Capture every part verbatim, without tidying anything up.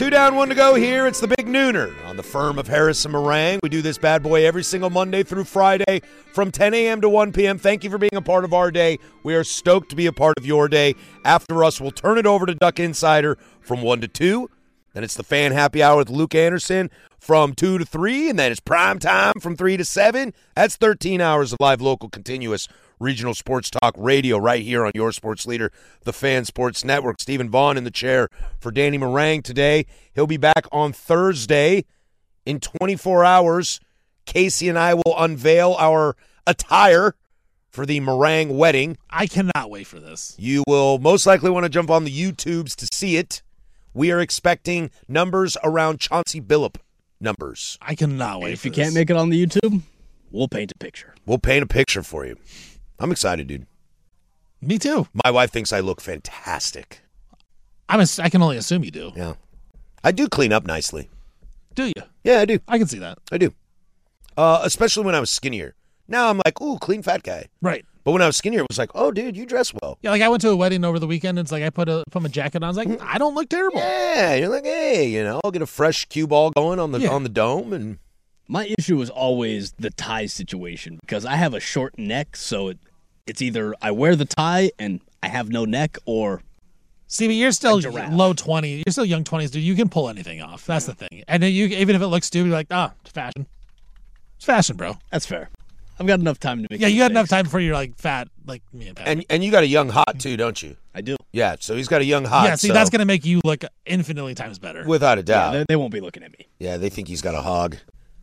Two down, one to go here. It's the Big Nooner on the firm of Harris and Meringue. We do this bad boy every single Monday through Friday from ten a.m. to one p.m. Thank you for being a part of our day. We are stoked to be a part of your day. After us, we'll turn it over to Duck Insider from one to two. Then it's the Fan Happy Hour with Luke Anderson from two to three. And then it's Prime Time from three to seven. That's thirteen hours of live, local, continuous regional sports talk radio right here on your sports leader, the Fan Sports Network. Stephen Vaughn in the chair for Danny Meringue today. He'll be back on Thursday in twenty-four hours. Casey and I will unveil our attire for the Meringue wedding. I cannot wait for this. You will most likely want to jump on the YouTubes to see it. We are expecting numbers around Chauncey Billup numbers. I cannot wait And if for you this. can't make it on the YouTube, we'll paint a picture. We'll paint a picture for you. I'm excited, dude. Me too. My wife thinks I look fantastic. I'm a, I can only assume you do. Yeah. I do clean up nicely. Do you? Yeah, I do. I can see that. I do. Uh, especially when I was skinnier. Now I'm like, ooh, clean fat guy. Right. But when I was skinnier, it was like, oh, dude, you dress well. Yeah, like I went to a wedding over the weekend. And it's like I put a put my jacket on. I was like, I don't look terrible. Yeah, you're like, hey, you know, I'll get a fresh cue ball going on the Yeah. on the dome. And My issue is always the tie situation because I have a short neck, so it, it's either I wear the tie and I have no neck, or See, but you're still A giraffe. low twenty. You're still young twenties, dude. You can pull anything off. That's the thing. And then you, even if it looks stupid, you're like, ah, it's fashion. It's fashion, bro. that's fair. I've got enough time to make Yeah, you got enough mistakes. time before you're like fat, like me and Pat. and and you got a young hot too, don't you? I do. Yeah, so he's got a young hot. yeah, see, so- that's gonna make you look infinitely times better. without a Yeah, doubt. they, they won't be looking at me. Yeah, they think he's got a hog.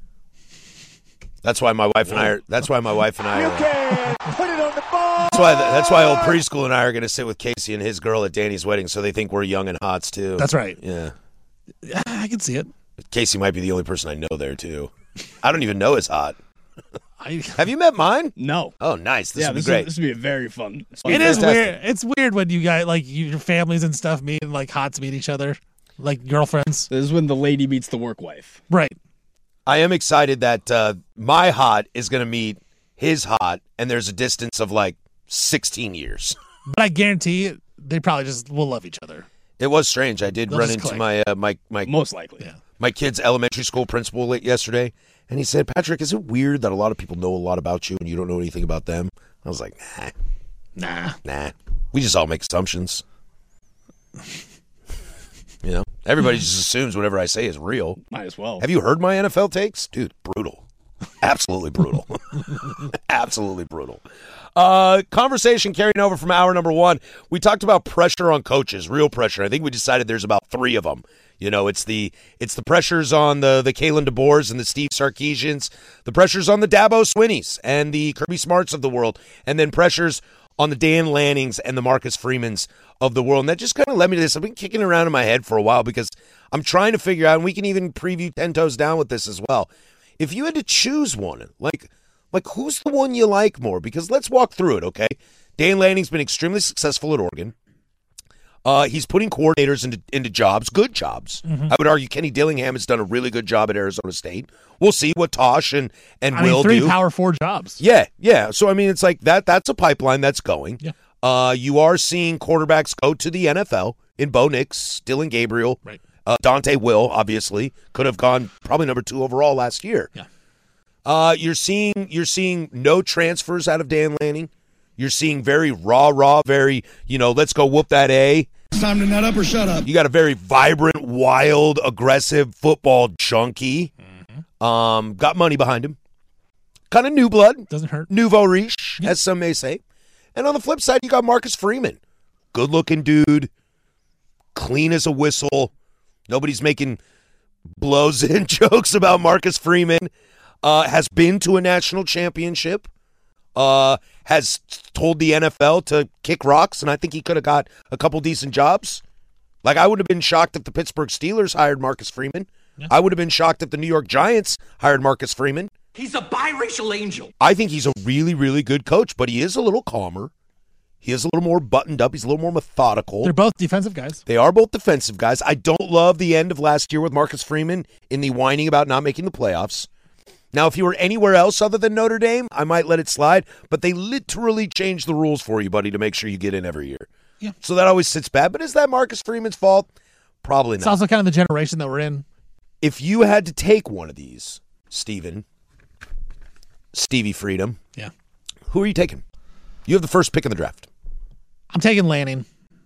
That's why my wife and I are. That's why my wife and I are. can put it on the ball. That's why. That's why old preschool and I are going to sit with Casey and his girl at Danny's wedding, so they think we're young and hots too. That's right. Yeah, Yeah, I can see it. Casey might be the only person I know there too. I don't even know his hot. I, Have you met mine? No. Oh, nice. This yeah, would be this great. Will, this would be a very fun. fun it is fantastic. weird. It's weird when you guys like you, your families and stuff meet and like hots meet each other, like girlfriends. This is when the lady meets the work wife. Right. I am excited that uh, my hot is going to meet his hot, and there's a distance of like sixteen years. But I guarantee you, they probably just will love each other. It was strange. I did They'll run just into click. my uh, my my Most likely. Yeah. my kid's elementary school principal late yesterday, and he said, Patrick, is it weird that a lot of people know a lot about you and you don't know anything about them? I was like, nah, Nah. nah. We just all make assumptions. You know, everybody just assumes whatever I say is real. Might as well. Have you heard my N F L takes? Dude, brutal. Absolutely brutal. Absolutely brutal. Uh, conversation carrying over from hour number one. We talked about pressure on coaches, real pressure. I think we decided there's about three of them. You know, it's the it's the pressures on the the Kalen DeBoers and the Steve Sarkisians, the pressures on the Dabo Swinneys and the Kirby Smarts of the world, and then pressures on the Dan Lannings and the Marcus Freemans of the world. And that just kind of led me to this. I've been kicking around in my head for a while because I'm trying to figure out, and we can even preview Ten Toes Down with this as well. If you had to choose one, like, like who's the one you like more? Because let's walk through it, okay? Dan Lanning's been extremely successful at Oregon. Uh, he's putting coordinators into into jobs, good jobs. Mm-hmm. I would argue Kenny Dillingham has done a really good job at Arizona State. We'll see what Tosh and, and I Will mean, three do. power four jobs. Yeah, yeah. So, I mean, it's like that. That's a pipeline that's going. Yeah. Uh, you are seeing quarterbacks go to the N F L in Bo Nix, Dylan Gabriel. Right. Uh, Dante Will, obviously, could have gone probably number two overall last year. Yeah. Uh, you're seeing you're seeing no transfers out of Dan Lanning. You're seeing very raw, raw, very, you know, let's go whoop that A. It's time to nut up or shut up. You got a very vibrant, wild, aggressive football junkie. Mm-hmm. Um, got money behind him. Kind of new blood. Doesn't hurt. Nouveau riche, as some may say. And on the flip side, you got Marcus Freeman. Good-looking dude. Clean as a whistle. Nobody's making blows-in jokes about Marcus Freeman. Uh, has been to a national championship. Uh, has told the N F L to kick rocks, and I think he could have got a couple decent jobs. Like, I would have been shocked if the Pittsburgh Steelers hired Marcus Freeman. Yeah. I would have been shocked if the New York Giants hired Marcus Freeman. He's a biracial angel. I think he's a really, really good coach, but he is a little calmer. He is a little more buttoned up. He's a little more methodical. They're both defensive guys. They are both defensive guys. I don't love the end of last year with Marcus Freeman in the whining about not making the playoffs. Now, if you were anywhere else other than Notre Dame, I might let it slide, but they literally changed the rules for you, buddy, to make sure you get in every year. Yeah. So that always sits bad. But is that Marcus Freeman's fault? Probably It's not. also kind of the generation that we're in. If you had to take one of these, Steven, Stevie Freedom, Yeah. who are you taking? You have the first pick in the draft. I'm taking Lanning.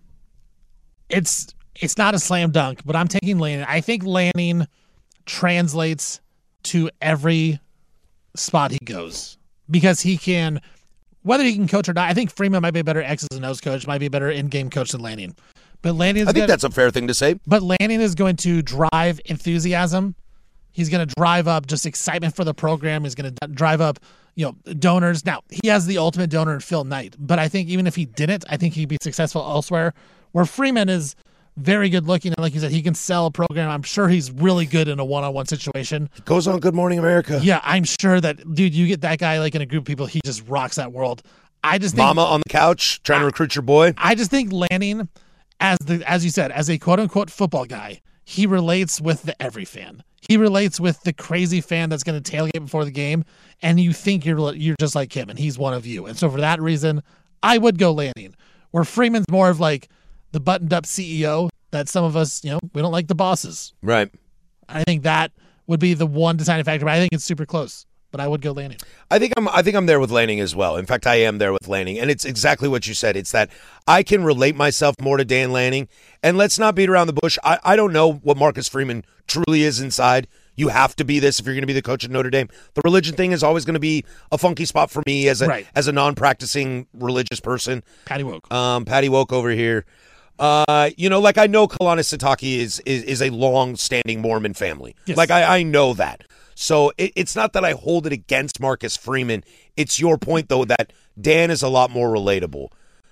It's it's not a slam dunk, but I'm taking Lanning. I think Lanning translates to every spot he goes because he can, whether he can coach or not. I think Freeman might be a better X's and O's coach, might be a better in-game coach than Lanning. But Lanning is I think gonna, that's a fair thing to say. But Lanning is going to drive enthusiasm. He's going to drive up just excitement for the program. He's going to drive up, you know, donors. Now, he has the ultimate donor in Phil Knight, but I think even if he didn't, I think he'd be successful elsewhere. Where Freeman is very good looking, and like you said, he can sell a program. I'm sure he's really good in a one-on-one situation. It goes on Good Morning America. Yeah, I'm sure that, dude, you get that guy like in a group of people, he just rocks that world. I just think, Mama on the couch trying to recruit your boy. I just think Lanning, as the as you said, as a quote-unquote football guy, he relates with the every fan. He relates with the crazy fan that's going to tailgate before the game, and you think you're you're just like him, and he's one of you. And so for that reason, I would go Lanning. Where Freeman's more of like the buttoned-up C E O that some of us, you know, we don't like the bosses. Right. I think that would be the one deciding factor, but I think it's super close. But I would go Lanning. I think I'm I think I'm there with Lanning as well. In fact, I am there with Lanning. And it's exactly what you said. It's that I can relate myself more to Dan Lanning. And let's not beat around the bush. I, I don't know what Marcus Freeman truly is inside. You have to be this if you're going to be the coach at Notre Dame. The religion thing is always going to be a funky spot for me as a Right. as a non-practicing religious person. Patty Woke. Um, Patty Woke over here. Uh, you know, like I know Kalani Sitake is, is is a long-standing Mormon family. Yes. Like I, I know that. So it, it's not that I hold it against Marcus Freeman. It's your point, though, that Dan is a lot more relatable.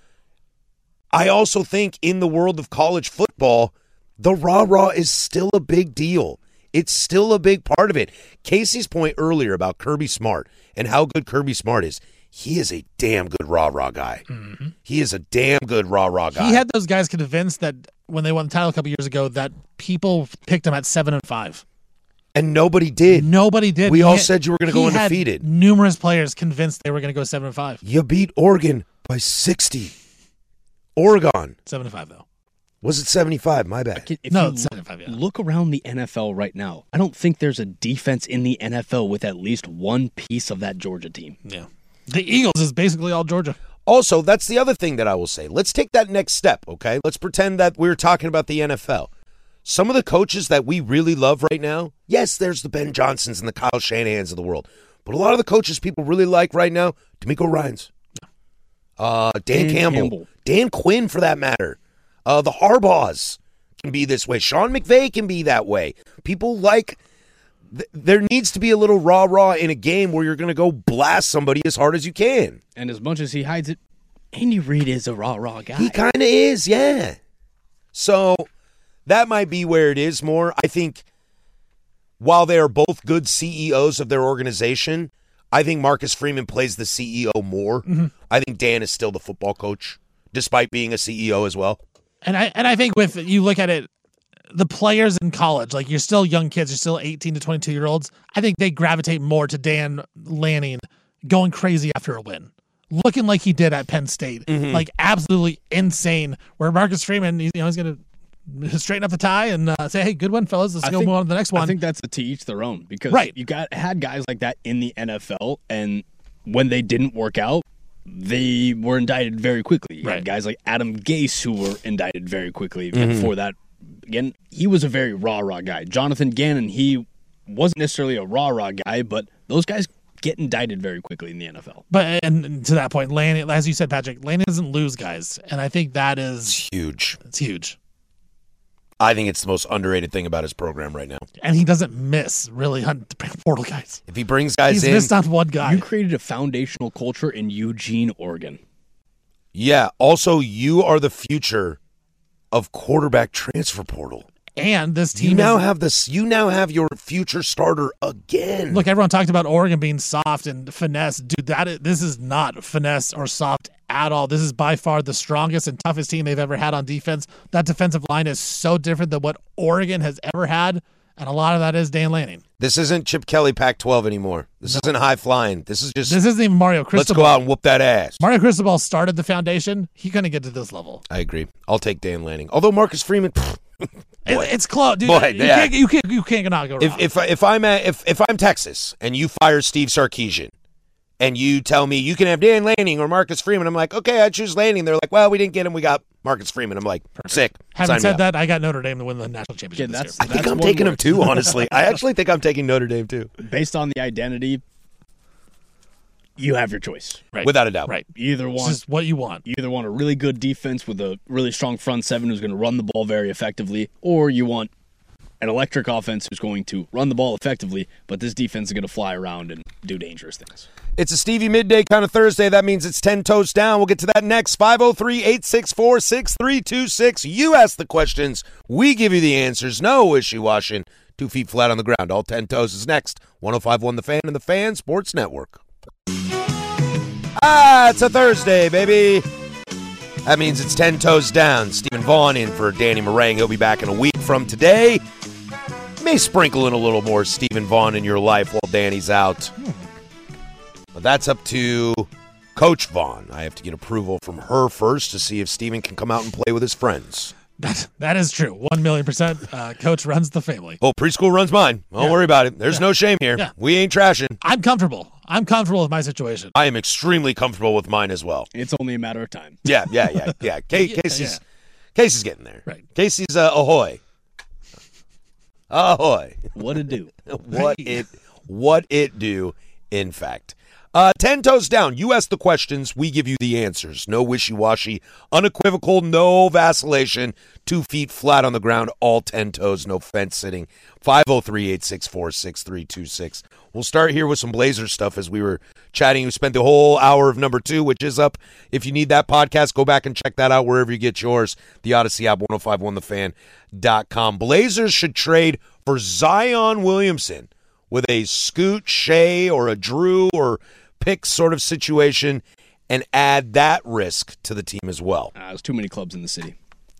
I also think in the world of college football, the rah-rah is still a big deal. It's still a big part of it. Casey's point earlier about Kirby Smart and how good Kirby Smart is, he is a damn good rah-rah guy. Mm-hmm. He is a damn good rah-rah guy. He had those guys convinced that when they won the title a couple years ago that people picked him at seven and five. And nobody did. Nobody did. We He all had- said you were going to go he had undefeated. Numerous players convinced they were going to go seven and five. You beat Oregon by sixty. Oregon. Seven and five though. Was it seventy-five? My bad. If No, you it's seven and five. Yeah. look around the N F L right now, I don't think there's a defense in the N F L with at least one piece of that Georgia team. Yeah. The Eagles is basically all Georgia. Also, that's the other thing that I will say. Let's take that next step, okay? Let's pretend that we're talking about the N F L. Some of the coaches that we really love right now, yes, there's the Ben Johnsons and the Kyle Shanahans of the world. But a lot of the coaches people really like right now, D'Amico Ryans, uh, Dan, Dan Campbell, Campbell. Dan Quinn for that matter. Uh, the Harbaughs can be this way. Sean McVay can be that way. People like... Th- there needs to be a little rah-rah in a game where you're going to go blast somebody as hard as you can. And as much as he hides it, Andy Reid is a rah-rah guy. He kind of is, yeah. So that might be where it is more. I think while they are both good C E Os of their organization, I think Marcus Freeman plays the C E O more. Mm-hmm. I think Dan is still the football coach, despite being a C E O as well. And I and I think with you look at it, the players in college, like you're still young kids, you're still eighteen to twenty-two year olds. I think they gravitate more to Dan Lanning going crazy after a win, looking like he did at Penn State, Mm-hmm. like absolutely insane. Where Marcus Freeman, he's, you know, he's going to straighten up the tie and uh, say, "Hey, good one, fellas. Let's I go think- move on to the next one." I think that's a to each their own because Right. you got had guys like that in the N F L, and when they didn't work out, they were indicted very quickly. You Right. had guys like Adam Gase who were indicted very quickly. Mm-hmm. And before that, again, he was a very rah-rah guy. Jonathan Gannon, he wasn't necessarily a rah-rah guy, but those guys get indicted very quickly in the N F L. But and, and to that point, Lanning, as you said, Patrick, Lanning doesn't lose guys, and I think that is It's huge. it's huge. I think it's the most underrated thing about his program right now. And he doesn't miss really on portal guys. If he brings guys He's in, missed on one guy. You created a foundational culture in Eugene, Oregon. yeah. Also, you are the future of quarterback transfer portal. And this team You now is, have this. You now have your future starter again. look, everyone talked about Oregon being soft and finesse. Dude, that is, this is not finesse or soft at all. This is by far the strongest and toughest team they've ever had on defense. That defensive line is so different than what Oregon has ever had, and a lot of that is Dan Lanning. This isn't Chip Kelly Pac twelve anymore. This isn't high flying. This is just This isn't even Mario let's Cristobal. go out and whoop that ass. Mario Cristobal started the foundation. He couldn't get to this level. I agree. I'll take Dan Lanning. Although Marcus Freeman, pfft, It, it's close, dude. Boy, you, yeah. can't, you can't. You can't not go wrong. If if if I'm at, if if I'm Texas and you fire Steve Sarkisian, and you tell me you can have Dan Lanning or Marcus Freeman, I'm like, okay, I choose Lanning. They're like, well, we didn't get him. We got Marcus Freeman. I'm like, sick. Having Sign me said up. that, I got Notre Dame to win the national championship. Yeah, this that's- year. I think I'm one taking more. him too, honestly. I actually think I'm taking Notre Dame too, Based on the identity, you have your choice. right. without a doubt. Right. You either This want is what you want. you either want a really good defense with a really strong front seven who's going to run the ball very effectively, or you want an electric offense who's going to run the ball effectively, but this defense is going to fly around and do dangerous things. It's a Stevie Midday kind of Thursday. That means it's ten toes down. We'll get to that next. five oh three, eight six four, six three two six. You ask the questions. We give you the answers. No wishy-washing. Two feet flat on the ground. All ten toes is next. one oh five point one The Fan and the Fan Sports Network. Ah, it's a Thursday, baby. That means it's ten toes down. Stephen Vaughn in for Danny Marang. He'll be back in a week from today. May sprinkle in a little more Stephen Vaughn in your life while Danny's out. But that's up to Coach Vaughn. I have to get approval from her first to see if Stephen can come out and play with his friends. That that is true. One million percent. Uh, Coach runs the family. Oh, preschool runs mine. Don't Yeah. worry about it. There's Yeah. no shame here. Yeah. We ain't trashing. I'm comfortable. I'm comfortable with my situation. I am extremely comfortable with mine as well. It's only a matter of time. Yeah, yeah, yeah, yeah. Ca- Yeah, Casey's, yeah. Casey's getting there. Right. Casey's uh, ahoy. Ahoy. What to do? What it what it do, in fact. Uh, ten toes down. You ask the questions, we give you the answers. No wishy-washy, unequivocal, no vacillation. Two feet flat on the ground, all ten toes, no fence sitting. five oh three, eight six four, six three two six. We'll start here with some Blazers stuff as we were chatting. We spent the whole hour of number two, which is up. If you need that podcast, go back and check that out wherever you get yours. The Odyssey app, ten fifty-one the fan dot com. Blazers should trade for Zion Williamson with a Scoot, Shea, or a Drew or pick sort of situation and add that risk to the team as well. Uh, there's too many clubs in the city.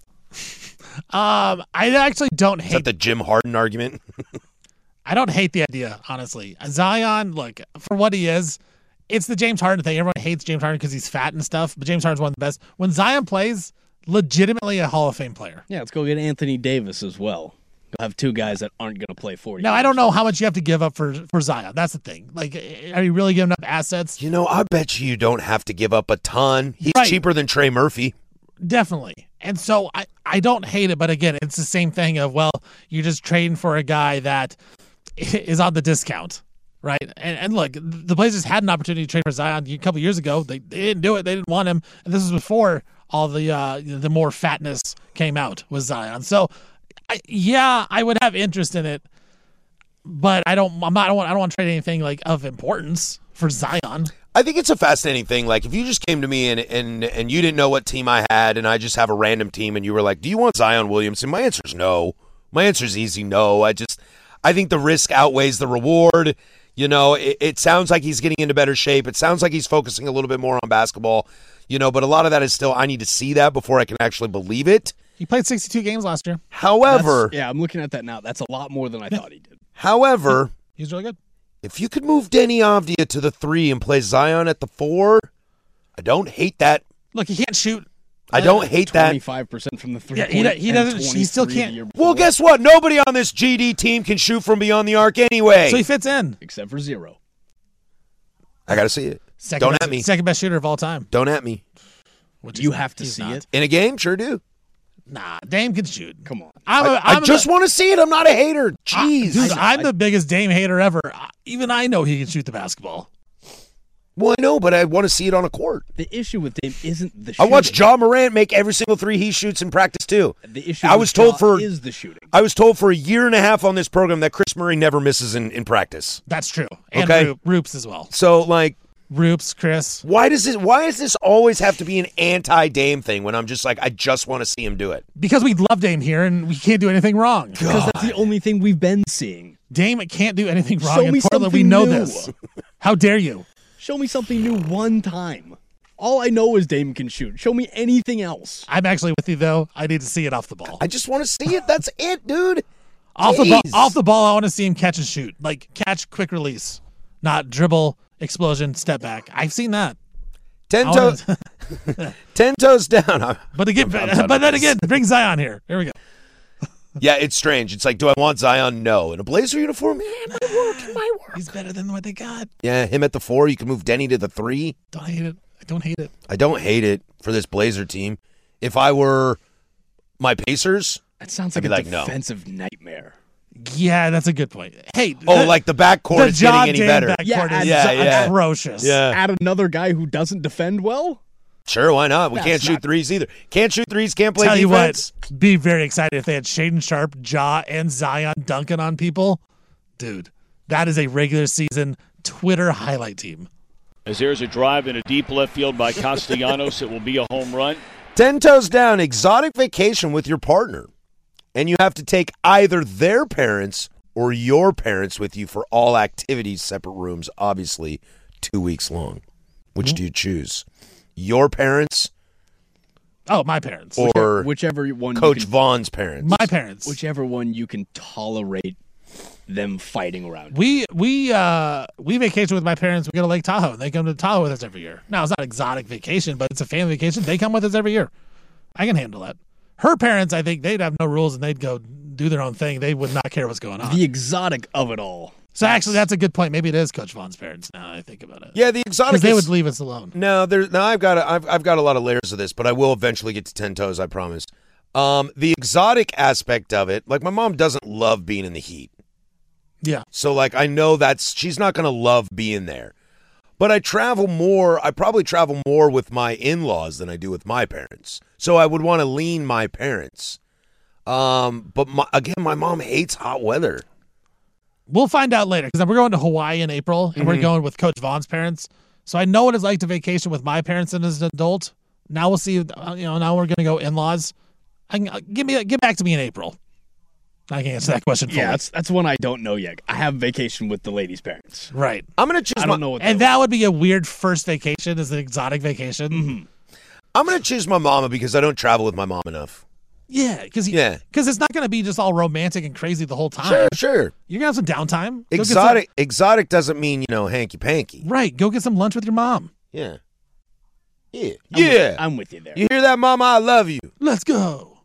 Um, I actually don't Is hate. that the Jim Harden argument? I don't hate the idea, honestly. Zion, look, for what he is, it's the James Harden thing. Everyone hates James Harden because he's fat and stuff, but James Harden's one of the best. When Zion plays, legitimately a Hall of Fame player. Yeah, let's go get Anthony Davis as well. You'll have two guys that aren't going to play forty. Now, I don't know how much you have to give up for, for Zion. That's the thing. Like, are you really giving up assets? You know, I bet you you don't have to give up a ton. He's Right. cheaper than Trey Murphy. Definitely. And so I, I don't hate it, but again, it's the same thing of, well, you're just trading for a guy that is on the discount, right? And, and look, the Blazers had an opportunity to trade for Zion a couple years ago. They, they didn't do it. They didn't want him. And this was before all the uh, the more fatness came out with Zion. So, I, yeah, I would have interest in it, but I don't. I'm not. I don't want. I don't want to trade anything like of importance for Zion. I think it's a fascinating thing. Like, if you just came to me and, and, and you didn't know what team I had, and I just have a random team, and you were like, do you want Zion Williamson? My answer is no. My answer is easy, no. I just, I think the risk outweighs the reward. You know, it, it sounds like he's getting into better shape. It sounds like he's focusing a little bit more on basketball, you know, but a lot of that is still, I need to see that before I can actually believe it. He played sixty-two games last year. However, Yeah, I'm looking at that now. That's a lot more than I thought he did. however, He's really good. if you could move Denny Avdia to the three and play Zion at the four, I don't hate that. Look, he can't shoot. I don't hate that. twenty-five percent from the three Yeah, he point. do- he and doesn't- he still twenty-three can't- the year Well, before, guess what? Nobody on this G D team can shoot from beyond the arc anyway. So he fits in. except for zero. I got to see it. Second Don't best, at me. Second best shooter of all time. Don't at me. Which You he's have not. to He's see not. it. In a game, sure do. Nah, Dame can shoot. Come on. I'm a, I, I I'm just a, want to see it. I'm not a hater. I- Jeez. dude, I- I'm the biggest Dame hater ever. I- Even I know he can shoot the basketball. Well, I know, but I want to see it on a court. The issue with Dame isn't the I shooting. watched Ja Morant make every single three he shoots in practice too. The issue I with was told Ja for is the shooting. I was told for a year and a half on this program that Chris Murray never misses in, in practice. That's true. And Okay. Roop, Roops as well. So like, Roops, Chris. why does it? Why does this always have to be an anti-Dame thing when I'm just like, I just want to see him do it? Because we love Dame here and we can't do anything wrong. Because that's the only thing we've been seeing. Dame can't do anything wrong Show in me Portland. We something know new. this. How dare you? Show me something new one time. All I know is Dame can shoot. Show me anything else. I'm actually with you though. I need to see it off the ball. I just want to see it. That's it, dude. Off the ball, Jeez. off the ball, I want to see him catch and shoot. Like catch, quick release, not dribble, explosion, step back. I've seen that. Ten I toes, wanna- ten toes down. I'm- but again, I'm done but with then this. again, bring Zion here. Here we go. Yeah, it's strange. It's like, do I want Zion? No. In a Blazer uniform? Yeah, it might work. It might work. He's better than what they got. Yeah, him at the four. You can move Denny to the three. Don't hate it. I don't hate it. I don't hate it for this Blazer team. If I were my Pacers, That sounds I'd like be a like, no. defensive nightmare. Yeah, that's a good point. Hey, oh, the, like the backcourt the is getting any John better. Dan backcourt Yeah, is yeah, yeah. atrocious. Yeah. Add another guy who doesn't defend well? Sure, why not? We That's can't shoot not- threes either. Can't shoot threes, can't play Tell defense. you what, be very excited if they had Shaden Sharp, Ja, and Zion dunking on people. Dude, that is a regular season Twitter highlight team. As there's a drive in a deep left field by Castellanos, it will be a home run. Ten toes down, exotic vacation with your partner. And you have to take either their parents or your parents with you for all activities, separate rooms, obviously two weeks long. Which Mm-hmm. do you choose? Your parents Oh, my parents. or Whichever one Coach you can, Vaughn's parents? my parents. whichever one you can tolerate them fighting around. We we uh we vacation with my parents. We go to Lake Tahoe, and they come to Tahoe with us every year. Now it's not exotic vacation, but it's a family vacation. They come with us every year. I can handle that. Her parents, I think they'd have no rules and they'd go do their own thing. They would not care what's going on. The exotic of it all. So actually, that's a good point. Maybe it is Coach Vaughn's parents. Now that I think about it, Yeah, the exotic because they is- would leave us alone. No, there's no. I've got a, I've I've got a lot of layers of this, but I will eventually get to ten toes. I promise. Um, the exotic aspect of it, like my mom doesn't love being in the heat, Yeah, so like I know that's she's not gonna love being there. But I travel more. I probably travel more with my in-laws than I do with my parents. So I would want to lean my parents. Um, but my, again, my mom hates hot weather. we'll find out later because we're going to Hawaii in April, and we're going with Coach Vaughn's parents. So I know what it's like to vacation with my parents and as an adult. Now we'll see. uh, You know, now we're going to go in-laws. I can, uh, give me get back to me in April. I can answer that question fully. Yeah, that's that's one I don't know yet. I have vacation with the ladies' parents. Right. I'm gonna choose. I my, don't know what And they that would be a weird first vacation, is an exotic vacation. Mm-hmm. I'm gonna choose my mama because I don't travel with my mom enough. Yeah, because Yeah. because it's not going to be just all romantic and crazy the whole time. Sure, sure. You're gonna have some downtime. Go get Exotic, exotic doesn't mean you know hanky panky. some- right. Go get some lunch with your mom. Yeah, yeah, I'm with- yeah. I'm with you there. You hear that, mama? I love you. Let's go.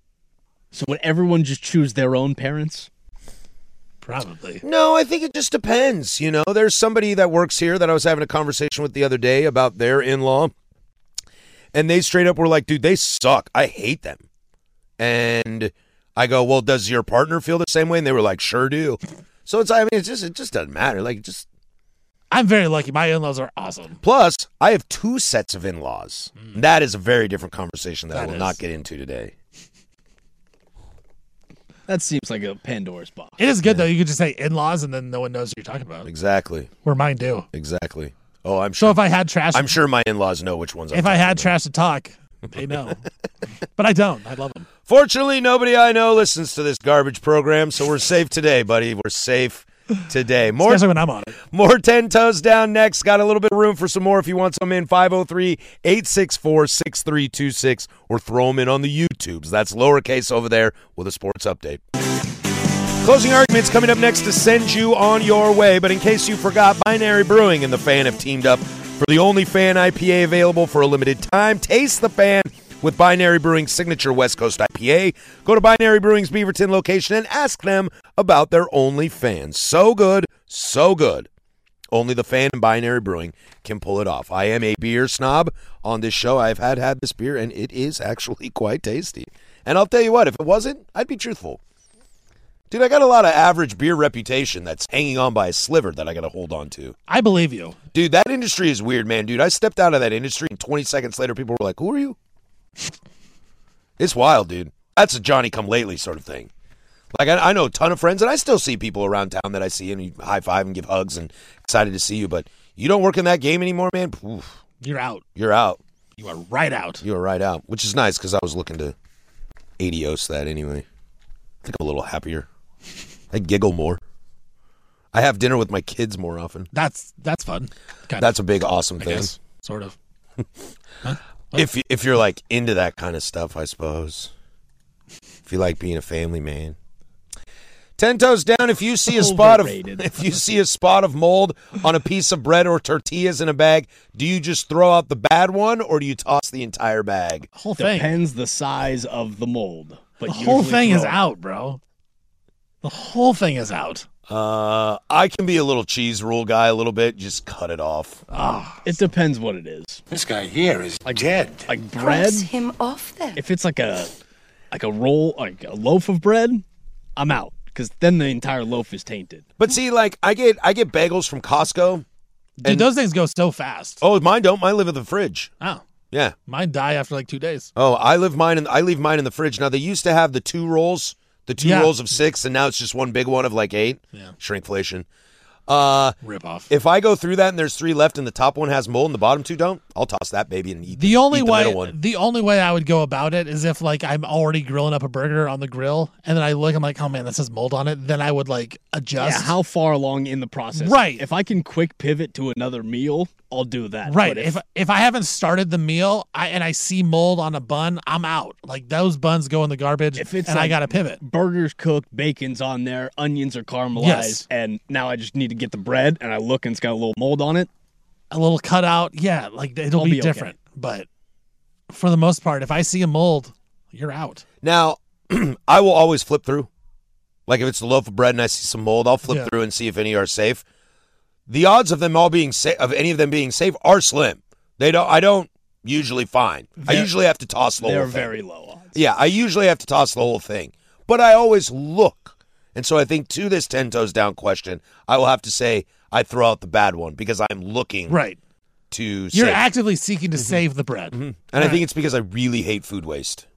So would everyone just choose their own parents? Probably. No, I think it just depends. You know, there's somebody that works here that I was having a conversation with the other day about their in-law, and they straight up were like, "Dude, they suck. I hate them." And I go, "Well, does your partner feel the same way?" And they were like, "Sure do." So it's, I mean, it's just, it just doesn't matter. Like, it just. I'm very lucky. My in-laws are awesome. Plus, I have two sets of in-laws. That is a very different conversation that, I That will is. not get into today. That seems like a Pandora's box. It is good though. You could just say in-laws, and then no one knows what you're talking about. Exactly. Where mine do. Exactly. Oh, I'm So sure. if I had trash, I'm sure my in-laws know which ones. I'm if I talking had about. trash to talk, they know. But I don't. I love them. Fortunately, nobody I know listens to this garbage program, so we're safe today, buddy. We're safe today. More, Especially when I'm on it. more ten toes down next. Got a little bit of room for some more if you want some in. five oh three, eight six four, six three two six or throw them in on the YouTubes. That's lowercase over there with a sports update. Closing arguments coming up next to send you on your way. But in case you forgot, Binary Brewing and the Fan have teamed up for the only Fan I P A available for a limited time. Taste the Fan with Binary Brewing's signature West Coast I P A. Go to Binary Brewing's Beaverton location and ask them about their only fans. So good, so good. Only the Fan and Binary Brewing can pull it off. I am a beer snob on this show. I've had had this beer, and it is actually quite tasty. And I'll tell you what, if it wasn't, I'd be truthful. Dude, I got a lot of average beer reputation that's hanging on by a sliver that I got to hold on to. I believe you. Dude, that industry is weird, man. Dude, I stepped out of that industry, and twenty seconds later, people were like, who are you? It's wild, dude. That's a Johnny-come-lately sort of thing. Like, I, I know a ton of friends, and I still see people around town that I see, and you high-five and give hugs and excited to see you, but you don't work in that game anymore, man? Oof, You're out. you're out. You are right out. You are right out, which is nice because I was looking to adios that anyway. I think I'm a little happier. I giggle more. I have dinner with my kids more often. That's that's fun. Kind That's a big, awesome of, I thing. guess. Sort of. If you, if you're like into that kind of stuff, I suppose. If you like being a family man. Ten toes down. If you see a spot of Overrated. if you see a spot of mold on a piece of bread or tortillas in a bag, do you just throw out the bad one or do you toss the entire bag? Whole thing. Depends the size of the mold. but The whole usually thing throw is it. out, bro. The whole thing is out. Uh, I can be a little cheese rule guy a little bit. Just cut it off. Oh, It depends what it is. This guy here is Like dead. Like bread. Cross him off then. If it's like a like a roll, like a loaf of bread, I'm out because then the entire loaf is tainted. But see, like I get I get bagels from Costco. dude, And- those things go so fast. Oh, mine don't. Mine live in the fridge. Oh, Yeah. mine die after like two days. Oh, I live mine in I leave mine in the fridge. Now they used to have the two rolls, the two Yeah. rolls of six, and now it's just one big one of like eight. Yeah. Shrinkflation. Uh, Rip off. if I go through that and there's three left and the top one has mold and the bottom two don't, I'll toss that baby and eat The only eat the way, middle one. the only way I would go about it is if like I'm already grilling up a burger on the grill, and then I look, I'm like, oh man, this has mold on it. Then I would like adjust. Yeah, how far along in the process? Right. If I can quick pivot to another meal, I'll do that. Right. But If, if I haven't started the meal, I and I see mold on a bun, I'm out. Like those buns go in the garbage, If it's and I like- got to pivot. burgers cooked, bacon's on there, onions are caramelized, Yes. and now I just need to get the bread, and I look and it's got a little mold on it. A little cutout, yeah, like it'll I'll be, be okay. different. But for the most part, if I see a mold, you're out. Now, I will always flip through. Like if it's the loaf of bread and I see some mold, I'll flip Yeah. through and see if any are safe. The odds of them all being safe, of any of them being safe, are slim. They don't. I don't usually find. I They're- usually have to toss the whole They're thing. very low odds. Yeah, I usually have to toss the whole thing, but I always look. And so I think to this ten toes down question, I will have to say I throw out the bad one because I'm looking Right. to You're save. actively seeking to save the bread. and I think it's because I really hate food waste.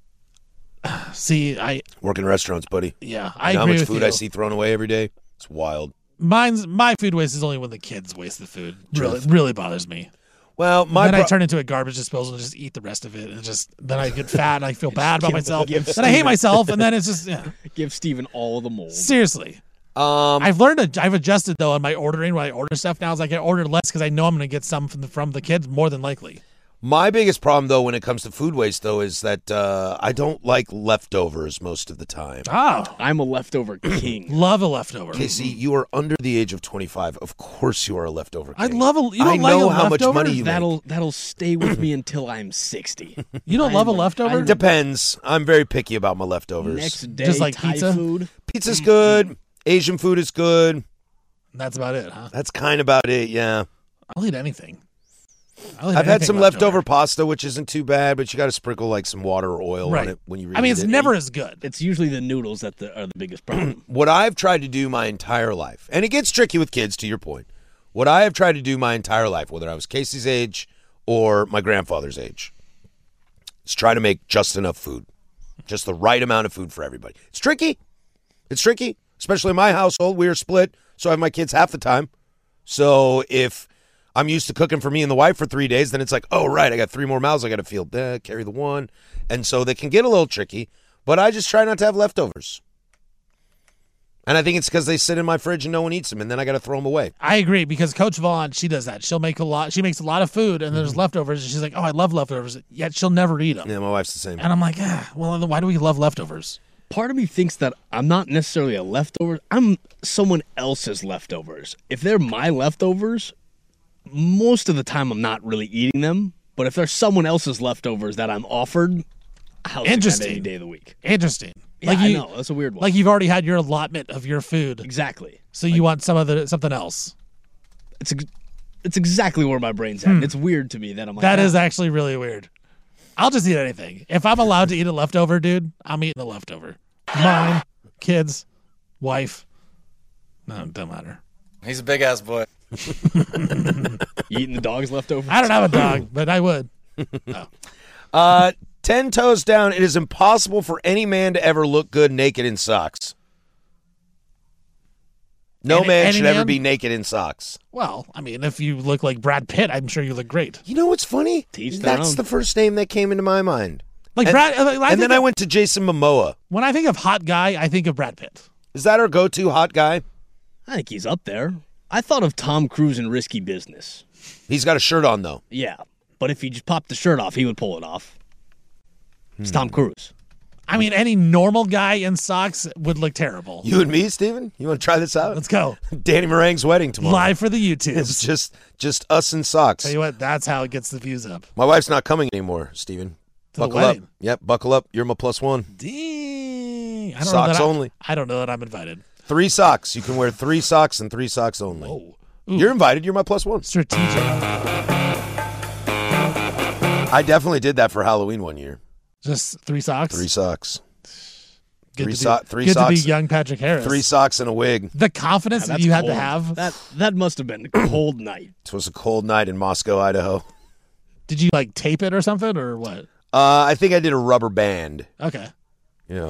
See, I Work in restaurants, buddy. yeah, I You know how agree much with food you. I see thrown away every day? It's wild. Mine's my food waste is only when the kids waste the food. Really, really bothers me. Well, my then I pro- turn into a garbage disposal and just eat the rest of it, and just then I get fat and I feel bad about Give- myself. give Then I hate myself, and then it's just yeah. Give Steven all the mold. Seriously, um, I've learned. To, I've adjusted though on my ordering. When I order stuff now, is like I order less because I know I'm going to get some from the, from the kids more than likely. my biggest problem though when it comes to food waste though is that uh, I don't like leftovers most of the time. Oh, I'm a leftover king. love a leftover. Casey, you are under the age of twenty-five. Of course, you are a leftover. I king. love a. You don't I like know a how much leftover? money you make. That'll that'll stay with me until I'm sixty. You don't love a I'm- leftover? I'm- Depends. I'm very picky about my leftovers. Next day, Just like Thai pizza? food. Pizza's good. Asian food is good. That's about it, huh? That's kind of about it. Yeah. I'll eat anything. I'll eat I've had anything some leftover pasta, which isn't too bad, but you got to sprinkle like some water or oil Right. on it when you. I mean, reheat it's it. never as good. It's usually the noodles that the, are the biggest problem. What I've tried to do my entire life, and it gets tricky with kids, to your point. What I have tried to do my entire life, whether I was Casey's age or my grandfather's age, is try to make just enough food, just the right amount of food for everybody. It's tricky. It's tricky, especially in my household. We are split, so I have my kids half the time. So if I'm used to cooking for me and the wife for three days, then it's like, oh, right, I got three more mouths I got to feed. Eh, carry the one. And so they can get a little tricky, but I just try not to have leftovers. And I think it's because they sit in my fridge and no one eats them, and then I got to throw them away. I agree because Coach Vaughn, she does that. She'll make a lot. She makes a lot of food, and there's leftovers. And she's like, "Oh, I love leftovers." Yet she'll never eat them. Yeah, my wife's the same. And I'm like, ah, well, then why do we love leftovers? Part of me thinks that I'm not necessarily a leftover. I'm someone else's leftovers. If they're my leftovers, most of the time I'm not really eating them. But if they're someone else's leftovers that I'm offered, I'll take that Interesting. any day of the week. Interesting. Yeah, like I you, know. That's a weird one. Like you've already had your allotment of your food, exactly. so you want some other something else. It's ex- it's exactly where my brain's at. It's weird to me that I'm like, That "Ah, is actually really weird. I'll just eat anything. If I'm allowed to eat a leftover, dude, I'm eating the leftover. Mine, kids, wife. No, it don't matter. He's a big ass boy. you eating the dog's leftovers. I don't have a dog, but I would. Uh, ten toes down, it is impossible for any man to ever look good naked in socks. No Any- man any should ever man? be naked in socks. Well, I mean, if you look like Brad Pitt, I'm sure you look great. You know what's funny? Teach their That's own. the first name that came into my mind. Like And- Brad. uh, like, I and think then I of- went to Jason Momoa. when I think of hot guy, I think of Brad Pitt. Is that our go-to hot guy? I think he's up there. I thought of Tom Cruise in Risky Business. He's got a shirt on, though. Yeah, but if he just popped the shirt off, he would pull it off. It's Tom Cruise. I mean, any normal guy in socks would look terrible. You and me, Steven? You want to try this out? Let's go Danny Meringue's wedding tomorrow. live for the It's YouTubes. just just us in socks. Tell you what, that's how it gets the views up. My wife's not coming anymore, Steven. To the Buckle up. wedding. Yep, buckle up. You're my plus one. Dang. I don't Socks know that I- only. I don't know that I'm invited. Three socks. You can wear three socks and three socks only. Oh. You're invited. You're my plus one. Strategic. I definitely did that for Halloween one year. Just three socks? Three socks. Good three to be, so- three good socks. to be young Patrick Harris. Three socks and a wig. The confidence that That's you had cold. to have. That that must have been a cold night. It was a cold night in Moscow, Idaho. Did you like tape it or something or what? Uh, I think I did a rubber band. Okay. Yeah.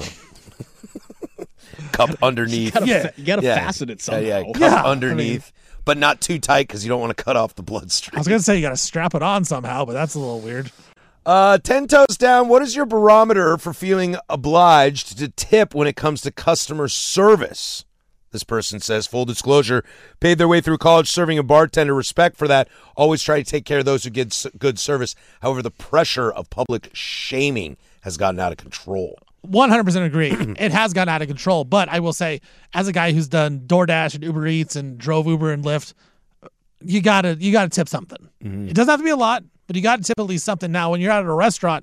Cup underneath. Gotta Yeah. fa- you gotta Yeah. fasten it somehow. Yeah, yeah. Cup Yeah, I underneath, but not too tight because you don't want to cut off the I bloodstream. was going to say you got to strap it on somehow, but that's a little weird. Uh, ten toes down. What is your barometer for feeling obliged to tip when it comes to customer service? This person says, full disclosure, paid their way through college serving a bartender. Respect for that. Always try to take care of those who get s- good service. However, the pressure of public shaming has gotten out of control. one hundred percent agree. It has gotten out of control, but I will say, as a guy who's done DoorDash and Uber Eats and drove Uber and Lyft, you gotta you gotta tip something. Mm-hmm. It doesn't have to be a lot, but you gotta tip at least something. Now, when you're out at a restaurant,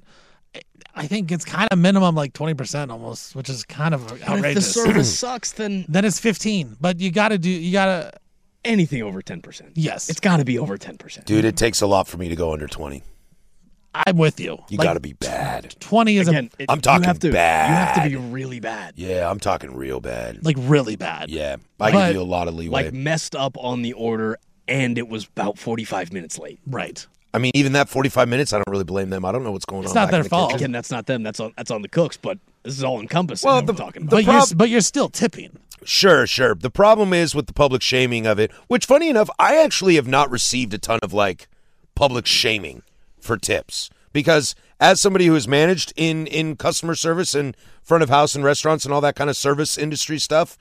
I think it's kind of minimum like twenty percent almost, which is kind of But if the outrageous. service sucks, then Then it's fifteen, but you gotta do you gotta anything over ten percent. yes. It's got to be over ten percent. Dude, it takes a lot for me to go under twenty. I'm with you. You Like, got to be bad. twenty is Again, a, it- I'm talking you have to, bad. You have to be really bad. Yeah, I'm talking real bad. like really bad. Yeah, I But- give you a lot of leeway. Like messed up on the order, and it was about forty-five minutes late. Right. I mean, even that forty-five minutes, I don't really blame them. I don't know what's going It's on. not back their in the fault. kitchen. Again, that's not them. That's on that's on the cooks. But this is all encompassing. Well, Well, the- we're talking the about. But prob- you're but you're still tipping. Sure, sure. The problem is with the public shaming of it, which, funny enough, I actually have not received a ton of like public shaming for tips because as somebody who has managed in in customer service and front of house and restaurants and all that kind of service industry stuff,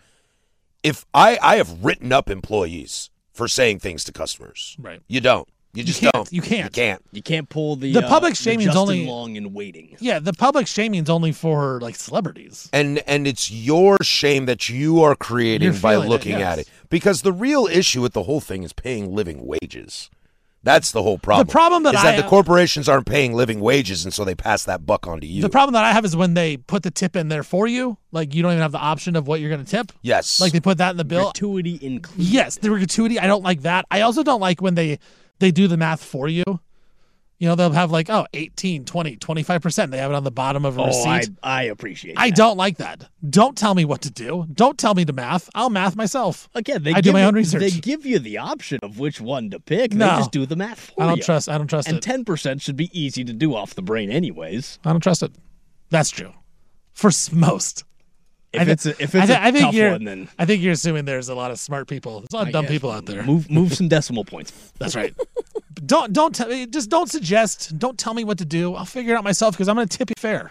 if I I have written up employees for saying things to customers. Right. You don't. You just can't. don't. You can't. You can't. You can't pull the The uh, public the shaming's Justin only- Long in waiting. Yeah, the public shaming's only for like celebrities. And and it's your shame that you are creating You're by feeling it, looking yes. at it. Because the real issue with the whole thing is paying living wages. That's the whole problem. The problem that is I that the have- corporations aren't paying living wages, and so they pass that buck on to you. The problem that I have is when they put the tip in there for you, like you don't even have the option of what you're going to tip. yes. Like they put that in the bill. Gratuity included. Yes, the gratuity. I don't like that. I also don't like when they they do the math for you. You know, they'll have like, oh, eighteen, twenty, twenty-five percent. They have it on the bottom of a Oh, I receipt. I appreciate. I that. don't like that. Don't tell me what to do. Don't tell me to math. I'll math myself. Again, they I do give my you- own research. They give you the option of which one to pick. No. They just do the math for I don't you. trust. I don't trust And it. ten percent should be easy to do off the brain, anyways. I don't trust it. That's true. For s- most. If I thi- it's a, if I, it's thi- a I think tough you're. one, then I think you're assuming there's a lot of smart people. There's a lot of I dumb guess. people out there. move move some decimal points. That's right. don't don't tell me. Just don't suggest. Don't tell me what to do. I'll figure it out myself because I'm going to tip you fair.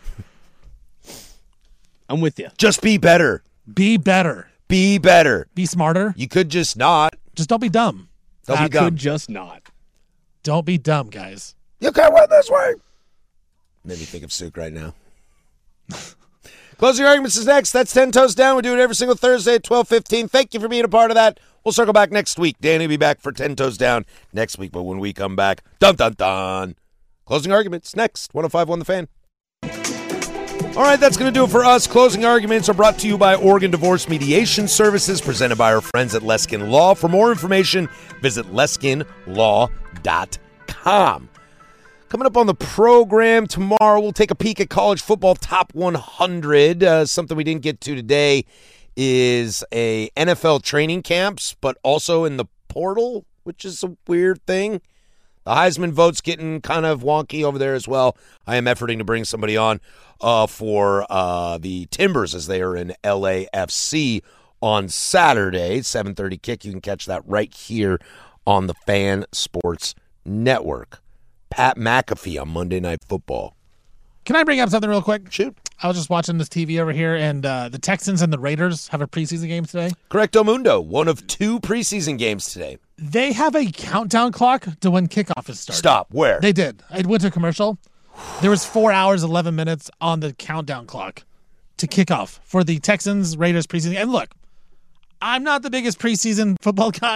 I'm with you. just be better. Be better. Be better. Be smarter. You could just not. Just don't be dumb. Don't I be dumb. could just not. Don't be dumb, guys. You can't win this way. Made me think of Suk right now. Closing arguments is next. That's ten toes down. We do it every single Thursday at twelve fifteen. Thank you for being a part of that. We'll circle back next week. Danny will be back for ten toes down next week. But when we come back, dun dun dun. Closing arguments next. one oh five point one The Fan. All right, that's going to do it for us. Closing arguments are brought to you by Oregon Divorce Mediation Services, presented by our friends at Leskin Law. For more information, visit leskin law dot com. Coming up on the program tomorrow, we'll take a peek at college football top one hundred. Uh, something we didn't get to today is a N F L training camps, but also in the portal, which is a weird thing. The Heisman vote's getting kind of wonky over there as well. I am efforting to bring somebody on uh, for uh, the Timbers as they are in L A F C on Saturday, seven thirty kick. You can catch that right here on the Fan Sports Network. Pat McAfee on Monday Night Football. Can I bring up something real quick? Shoot. I was just watching this T V over here, and uh, the Texans and the Raiders have a preseason game today. Correcto Mundo, one of two preseason games today. They have a countdown clock to when kickoff is starting. Stop. Where? They did. It went to commercial. There was four hours, eleven minutes on the countdown clock to kickoff for the Texans Raiders preseason. And look, I'm not the biggest preseason football guy.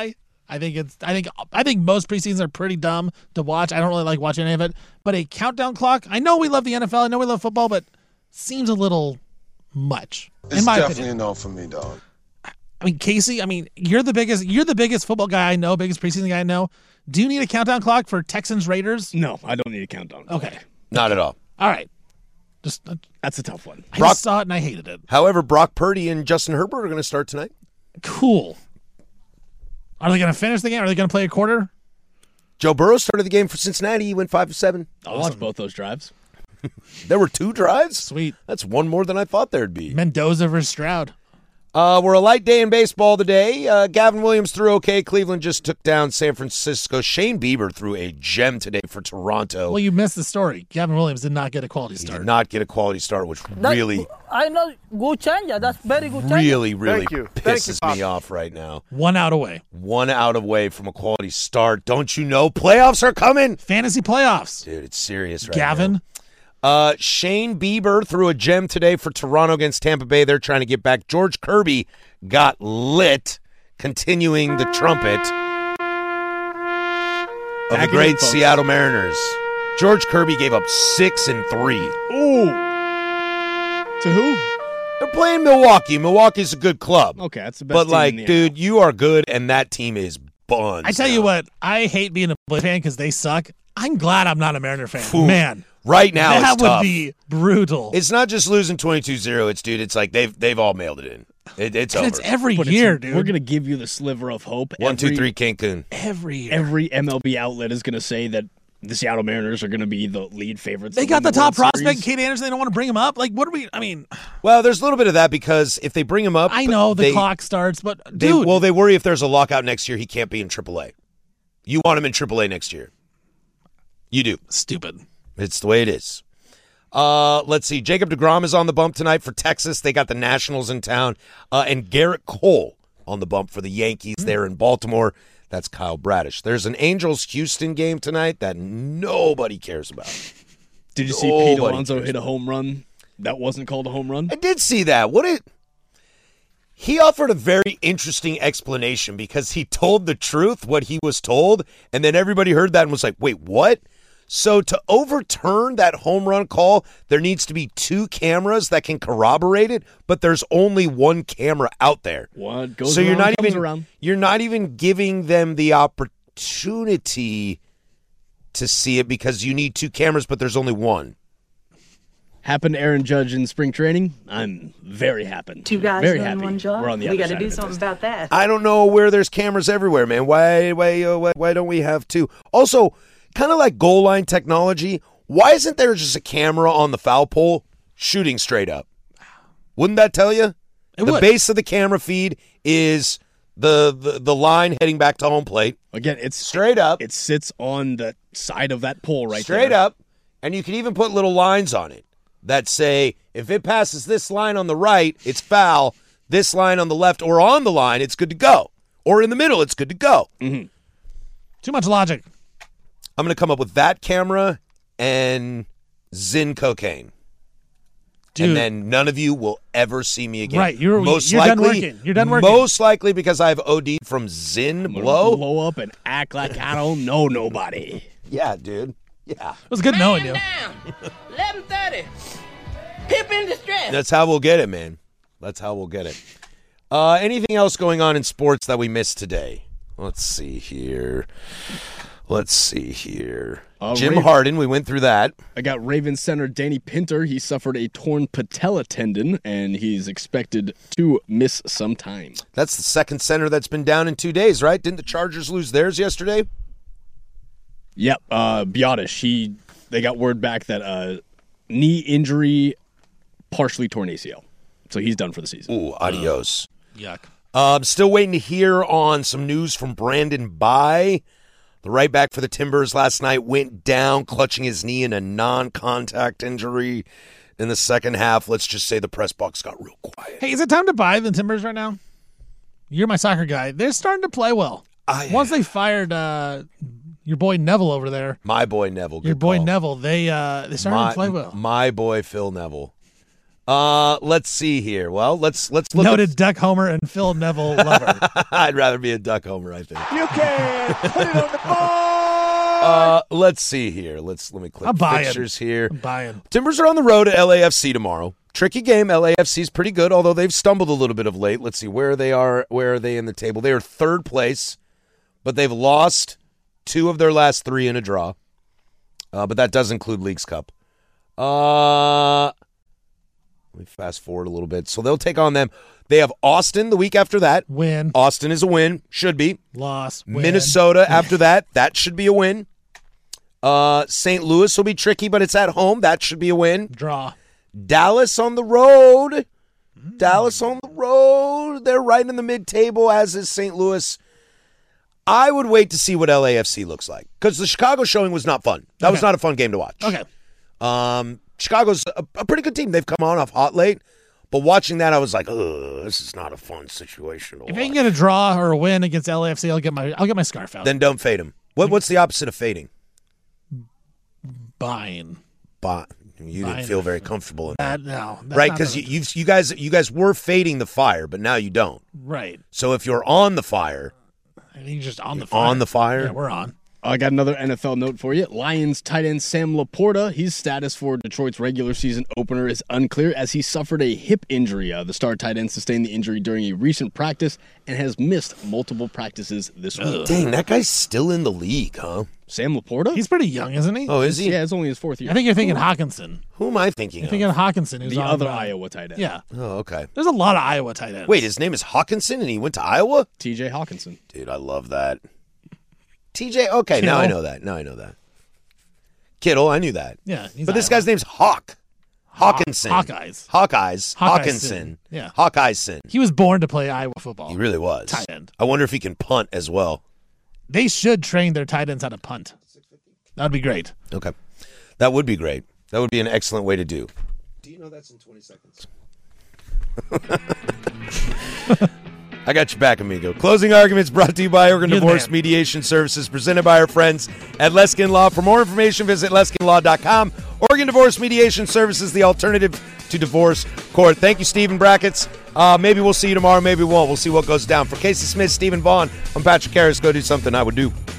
I think it's. I think. I think most preseasons are pretty dumb to watch. I don't really like watching any of it. But a countdown clock. I know we love the N F L. I know we love football, but seems a little much. It's in my definitely opinion. a no for me, dog. I mean, Casey. I mean, you're the biggest. You're the biggest football guy I know. Biggest preseason guy I know. Do you need a countdown clock for Texans Raiders? No, I don't need a countdown. Okay. Not at all. All right. Just. Uh, That's a tough one. I Brock- just saw it and I hated it. However, Brock Purdy and Justin Herbert are going to start tonight. Cool. Are they going to finish the game? Are they going to play a quarter? Joe Burrow started the game for Cincinnati. He went five to seven. I'll watch both those drives. There were two drives. Sweet. That's one more than I thought there'd be. Mendoza versus Stroud. Uh, we're a light day in baseball today. Uh, Gavin Williams threw okay. Cleveland just took down San Francisco. Shane Bieber threw a gem today for Toronto. Well, you missed the story. Gavin Williams did not get a quality He start. did not get a quality start, which That- really, I know good changer. That's very good changer. really, really Thank you. Thank you, pisses Pop. me off right now. One out away. One out away from a quality start. Don't you know playoffs are coming? Fantasy playoffs. Dude, it's serious right Gavin. now. Uh, Shane Bieber threw a gem today for Toronto against Tampa Bay. They're trying to get back. George Kirby got lit, continuing the trumpet of Back the great again, folks. Seattle Mariners. George Kirby gave up six and three. Ooh. To who? They're playing Milwaukee. Milwaukee's a good club. Okay, that's the best But, team like, in the dude, you are good, and that team is buns. I tell you now. what, I hate being a Blue fan because they suck. I'm glad I'm not a Mariner fan. Phew. Man, Right now, that it's would tough. be brutal. It's not just losing twenty-two zero. It's, dude, it's like they've they've all mailed it in. It, it's and over. it's every But it's- year, dude. We're gonna give you the sliver of hope. One, two, Every- three, Cancun. every year. Every M L B outlet is gonna say that the Seattle Mariners are gonna be the lead favorites. they to got win the top World prospect, Series. Kate Anderson. They don't want to bring him up. Like, what are we? I mean, Well, there's a little bit of that because if they bring him up, I know the they, clock starts, but They, dude, well, they worry if there's a lockout next year, he can't be in triple A. You want him in triple A next year. You do. stupid. It's the way it is. Uh, let's see. Jacob deGrom is on the bump tonight for Texas. They got the Nationals in town. Uh, and Garrett Cole on the bump for the Yankees there in Baltimore. That's Kyle Bradish. There's an Angels-Houston game tonight that nobody cares about. Did you see Nobody Pete Alonso cares hit a home run? That wasn't called a home run. I did see that. What it? He offered a very interesting explanation because he told the truth, what he was told, and then everybody heard that and was like, wait, what? So to overturn that home run call, there needs to be two cameras that can corroborate it, but there's only one camera out there. What goes so around you're not comes even around. you're not even giving them the opportunity to see it because you need two cameras, but there's only one. Happened to Aaron Judge in spring training. I'm very happy. Two guys very doing happy. one job. We're on the we other got to side do of it something this about that. I don't know where there's cameras everywhere, man. Why, why, uh, why, why don't we have two? Also, kind of like goal line technology, why isn't there just a camera on the foul pole shooting straight up? Wouldn't that tell you? It the would. base of the camera feed is the, the the line heading back to home plate, Again, it's straight up, it sits on the side of that pole right straight there. up, and you can even put little lines on it that say if it passes this line on the right, it's foul. This line on the left or on the line, it's good to go. Or in the middle, it's good to go. Too much logic. I'm going to come up with that camera and Zyn cocaine. Dude. And then none of you will ever see me again. Right, you're- most you're done likely, working. You're done working. Most likely because I've OD'd from Zyn I'm gonna blow. blow up and act like I don't know nobody. Yeah, dude. Yeah. It was good knowing you. eleven thirty. Pip in distress. That's how we'll get it, man. That's how we'll get it. Uh, anything else going on in sports that we missed today? Let's see here. Let's see here. Uh, Jim Raven- Harden, we went through that. I got Ravens center Danny Pinter. He suffered a torn patella tendon, and he's expected to miss some time. That's the second center that's been down in two days, right? Didn't the Chargers lose theirs yesterday? Yep, uh, Biotish. He they got word back that uh, knee injury, partially torn A C L, so he's done for the season. Ooh, adios. Yuck. Uh, I'm still waiting to hear on some news from Brandon By. The right back for the Timbers last night went down, clutching his knee in a non-contact injury in the second half. Let's just say the press box got real quiet. Hey, is it time to buy the Timbers right now? You're my soccer guy. They're starting to play well. I, Once they fired uh, your boy Neville over there, my boy Neville. Good your boy call. Neville, they uh, they started my, to play well. My boy Phil Neville. Uh, let's see here. Well, let's let's look. Noted At... Duck Homer and Phil Neville lover. I'd rather be a Duck Homer, I think. You can put it on the board. Uh, let's see here. Let's let me click I'm buying. fixtures here. I'm buying. Timbers are on the road to L A F C tomorrow. Tricky game. L A F C's pretty good, although they've stumbled a little bit of late. Let's see where they are. Where are they in the table? They are third place, but they've lost two of their last three in a draw. Uh, but that does include Leagues Cup. Uh, let me fast forward a little bit. So they'll take on them. They have Austin the week after that. Win. Austin is a win. Should be. Loss. Win. Minnesota after that. That should be a win. Uh, Saint Louis will be tricky, but it's at home. That should be a win. Draw. Dallas on the road. Mm. Dallas on the road. They're right in the mid-table, as is Saint Louis. I would wait to see what L A F C looks like, because the Chicago showing was not fun. That okay. was not a fun game to watch. Okay. Um, Chicago's a, a pretty good team. They've come on off hot late, but watching that, I was like, "Ugh, this is not a fun situation to if watch." I can get a draw or a win against L A F C, I'll get my I'll get my scarf out. Then don't fade them. What, what's the opposite of fading? Buying. Buy. You didn't Buying. feel very comfortable in that, that no, that's right? not Because the- you you've, you guys you guys were fading the fire, but now you don't. right. So if you're on the fire, I think you're just on the fire. on the fire, Yeah, we're on. I got another N F L note for you. Lions tight end Sam Laporta, his status for Detroit's regular season opener is unclear as he suffered a hip injury. Uh, the star tight end sustained the injury during a recent practice and has missed multiple practices this week. dang, that guy's still in the league, huh? Sam Laporta? He's pretty young, isn't he? Oh, is he? Yeah, it's only his fourth year. I think you're thinking Hawkinson. Who am I thinking You're of? thinking of Hawkinson, who's the on, other uh, Iowa tight end. Yeah. Oh, okay. There's a lot of Iowa tight ends. Wait, his name is Hawkinson, and he went to Iowa? T J Hawkinson. Dude, I love that. T J, okay, now I Kittle. know that. Now I know that. Kittle, I knew that. Yeah. he's But this Iowa. guy's name's Hawk. Hawkinson. Hawkeyes. Hawkeyes. Hawkeyes. Hawkinson. Yeah. Hawkeyeson. He was born to play Iowa football. He really was. Tight end. I wonder if he can punt as well. They should train their tight ends how to punt. That'd be great. Okay. That would be great. That would be an excellent way to do. Do you know that's in twenty seconds? I got your back, amigo. Closing Arguments brought to you by Oregon You're the Divorce man. Mediation Services, presented by our friends at Leskin Law. For more information, visit leskin law dot com. Oregon Divorce Mediation Services, the alternative to divorce court. Thank you, Stephen Brackets. Uh, maybe we'll see you tomorrow. Maybe we won't. We'll see what goes down. For Casey Smith, Stephen Vaughn, I'm Patrick Harris. Go do something I would do.